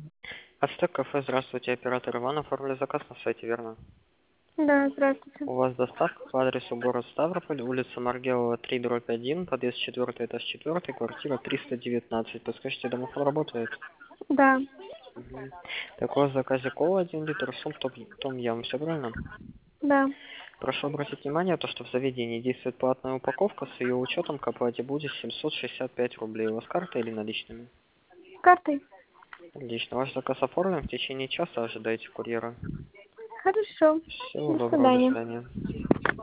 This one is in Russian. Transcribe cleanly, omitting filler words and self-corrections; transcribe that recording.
Ацтек кафе, здравствуйте, оператор Иван, оформили заказ на сайте, верно? Да, здравствуйте. У вас доставка по адресу город Ставрополь, улица Маргелова, 3/1, подъезд 4, этаж 4, квартира 319. Подскажите, домофон работает? Да, Мгм. Так, у вас в заказе кола 1 литр, сум том ям, все правильно? да. Прошу обратить внимание, то, что в заведении действует платная упаковка, с ее учетом к оплате будет 765 рублей. У вас карта или наличными? Картой? Отлично. Ваш заказ оформлен, в течение часа ожидайте курьера. Хорошо. Всего До доброго, до свидания. свидания.